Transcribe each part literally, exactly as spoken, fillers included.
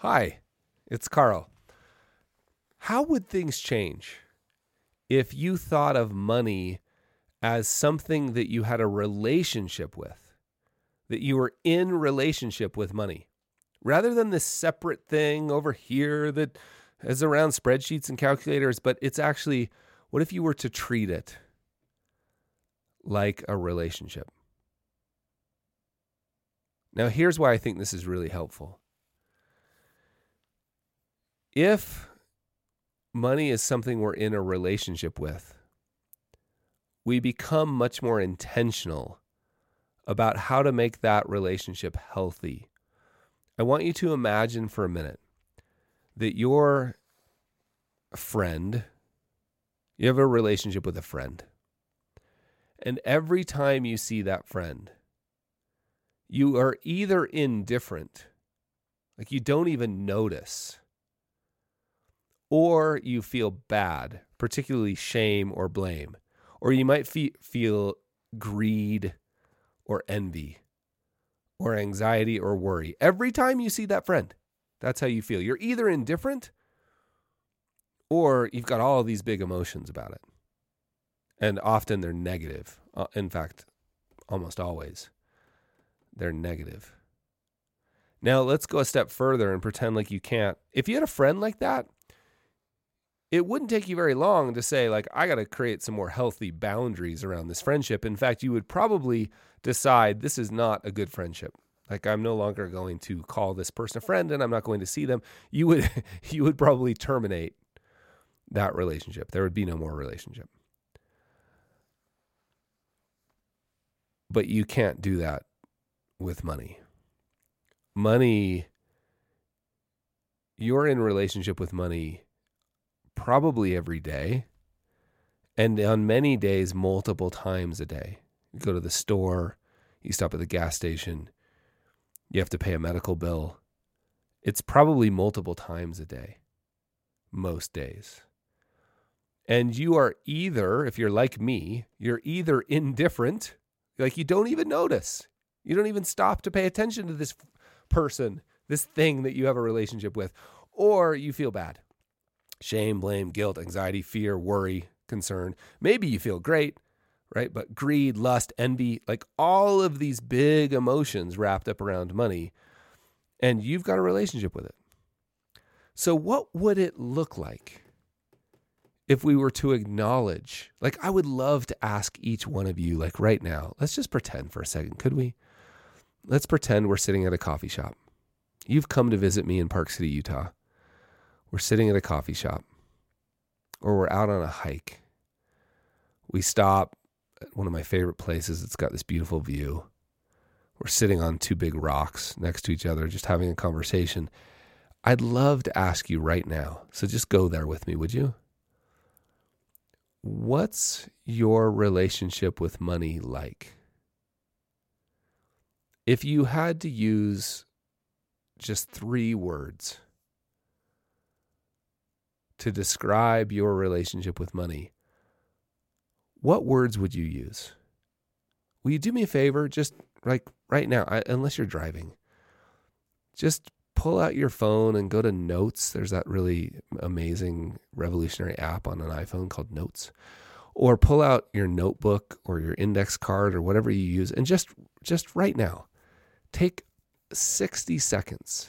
Hi, it's Carl. How would things change if you thought of money as something that you had a relationship with, that you were in relationship with money, rather than this separate thing over here that is around spreadsheets and calculators, but it's actually, what if you were to treat it like a relationship? Now, here's why I think this is really helpful. If money is something we're in a relationship with, we become much more intentional about how to make that relationship healthy. I want you to imagine for a minute that your friend, you have a relationship with a friend, and every time you see that friend, you are either indifferent, like you don't even notice, or you feel bad, particularly shame or blame. Or you might fe- feel greed or envy or anxiety or worry. Every time you see that friend, that's how you feel. You're either indifferent or you've got all these big emotions about it. And often they're negative. Uh, in fact, almost always they're negative. Now let's go a step further and pretend like you can't. If you had a friend like that, it wouldn't take you very long to say, like, I got to create some more healthy boundaries around this friendship. In fact, you would probably decide this is not a good friendship. Like, I'm no longer going to call this person a friend and I'm not going to see them. You would, you would probably terminate that relationship. There would be no more relationship. But you can't do that with money. Money, you're in relationship with money probably every day, and on many days, multiple times a day. You go to the store, you stop at the gas station, you have to pay a medical bill. It's probably multiple times a day, most days. And you are either, if you're like me, you're either indifferent, like you don't even notice. You don't even stop to pay attention to this person, this thing that you have a relationship with, or you feel bad. Shame, blame, guilt, anxiety, fear, worry, concern. Maybe you feel great, right? But greed, lust, envy, like all of these big emotions wrapped up around money, and you've got a relationship with it. So what would it look like if we were to acknowledge, like I would love to ask each one of you, like right now, let's just pretend for a second, could we? Let's pretend we're sitting at a coffee shop. You've come to visit me in Park City, Utah. We're sitting at a coffee shop, or we're out on a hike. We stop at one of my favorite places. It's got this beautiful view. We're sitting on two big rocks next to each other, just having a conversation. I'd love to ask you right now, so just go there with me, would you? What's your relationship with money like? If you had to use just three words to describe your relationship with money, what words would you use? Will you do me a favor, just like right now, I, unless you're driving, just pull out your phone and go to Notes. There's that really amazing revolutionary app on an iPhone called Notes. Or pull out your notebook or your index card or whatever you use, and just just right now, take sixty seconds.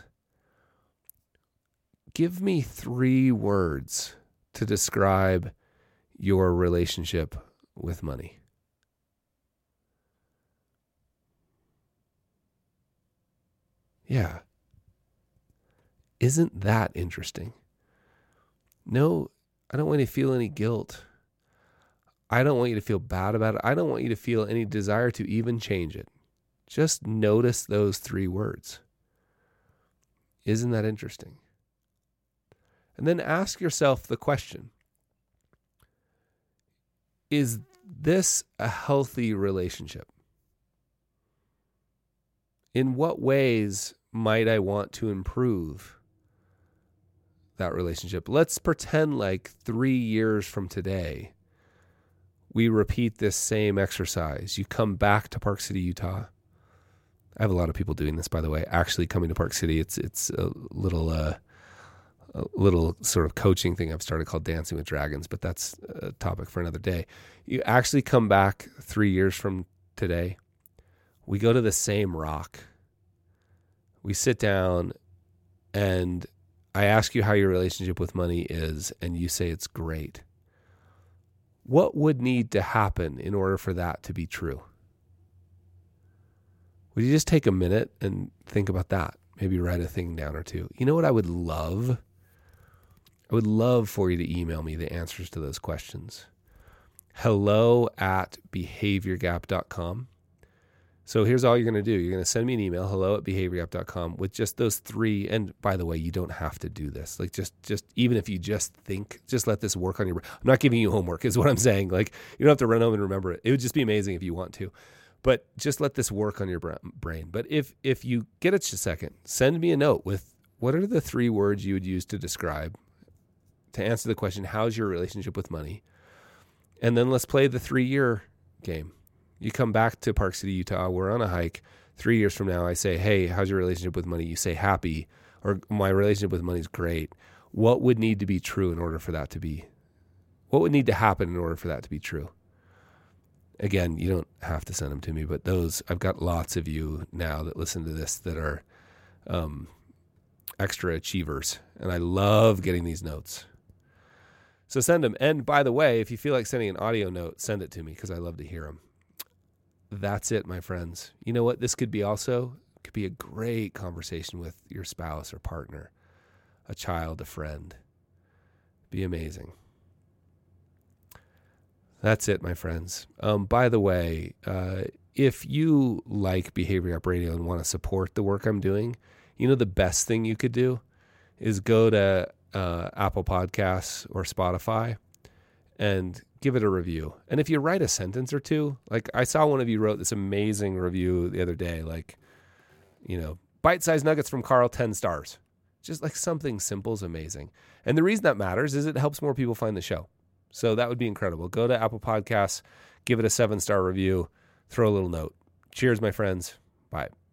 Give me three words to describe your relationship with money. Yeah. Isn't that interesting? No, I don't want you to feel any guilt. I don't want you to feel bad about it. I don't want you to feel any desire to even change it. Just notice those three words. Isn't that interesting? And then ask yourself the question, is this a healthy relationship? In what ways might I want to improve that relationship? Let's pretend like three years from today, we repeat this same exercise. You come back to Park City, Utah. I have a lot of people doing this, by the way, actually coming to Park City. It's it's a little uh, a little sort of coaching thing I've started called Dancing with Dragons, but that's a topic for another day. You actually come back three years from today. We go to the same rock. We sit down and I ask you how your relationship with money is, and you say it's great. What would need to happen in order for that to be true? Would you just take a minute and think about that? Maybe write a thing down or two. You know what I would love? I would love for you to email me the answers to those questions. Hello at behavior gap dot com. So here's all you're going to do. You're going to send me an email, hello at behavior gap dot com, with just those three. And by the way, you don't have to do this. Like just, just even if you just think, just let this work on your brain. I'm not giving you homework is what I'm saying. Like you don't have to run home and remember it. It would just be amazing if you want to. But just let this work on your brain. But if if you get a second, send me a note with what are the three words you would use to describe, to answer the question, how's your relationship with money? And then let's play the three-year game. You come back to Park City, Utah. We're on a hike. Three years from now, I say, hey, how's your relationship with money? You say happy, or my relationship with money is great. What would need to be true in order for that to be? What would need to happen in order for that to be true? Again, you don't have to send them to me, but those, I've got lots of you now that listen to this that are um, extra achievers, and I love getting these notes. So send them. And by the way, if you feel like sending an audio note, send it to me because I love to hear them. That's it, my friends. You know what? This could be also, could be a great conversation with your spouse or partner, a child, a friend. Be amazing. That's it, my friends. Um, by the way, uh, if you like Behavior Gap Radio and want to support the work I'm doing, you know the best thing you could do is go to uh, Apple Podcasts or Spotify and give it a review. And if you write a sentence or two, like I saw one of you wrote this amazing review the other day, like, you know, bite-sized nuggets from Carl, ten stars. Just like something simple is amazing. And the reason that matters is it helps more people find the show. So that would be incredible. Go to Apple Podcasts, give it a seven-star review, throw a little note. Cheers, my friends. Bye.